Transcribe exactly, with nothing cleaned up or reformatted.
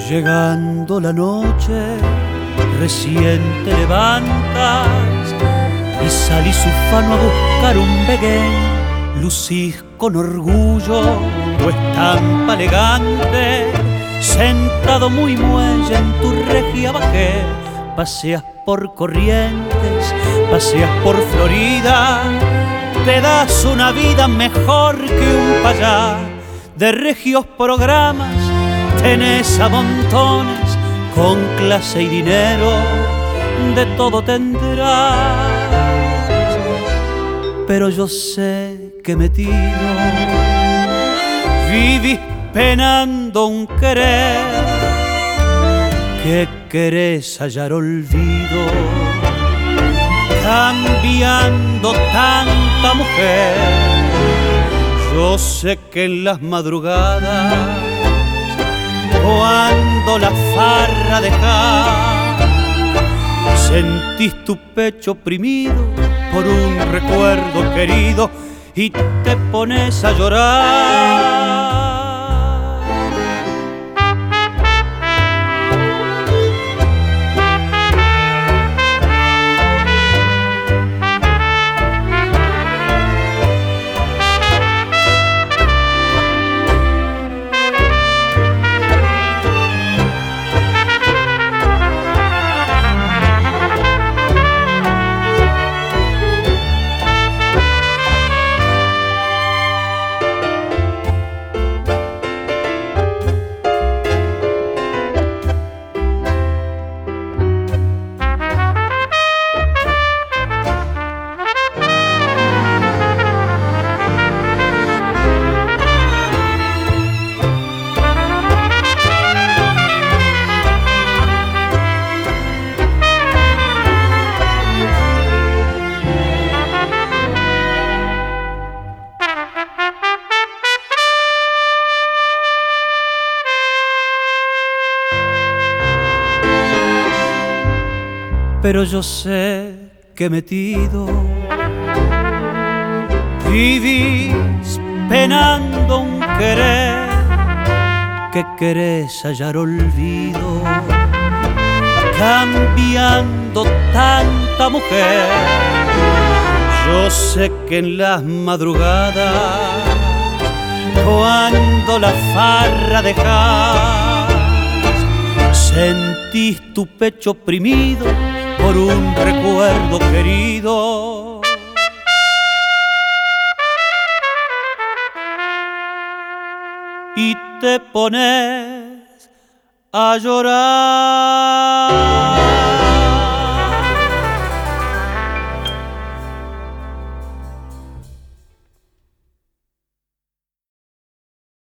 Llegando la noche, recién te levantas y salís ufano a buscar un veguén. Lucís con orgullo tu estampa elegante, sentado muy muelle en tu regia bajé. Paseas por Corrientes, paseas por Florida, te das una vida mejor que un payá. De regios programas tenés a montones, con clase y dinero de todo tendrás. Pero yo sé que metido vivís penando un querer, que querés hallar olvido, cambiando tanta mujer. Yo sé que en las madrugadas, cuando la farra deja, sentís tu pecho oprimido por un recuerdo querido y te pones a llorar. Pero yo sé que metido vivís penando un querer, que querés hallar olvido, cambiando tanta mujer. Yo sé que en las madrugadas, cuando la farra dejás, sentís tu pecho oprimido por un recuerdo querido. Y te pones a llorar.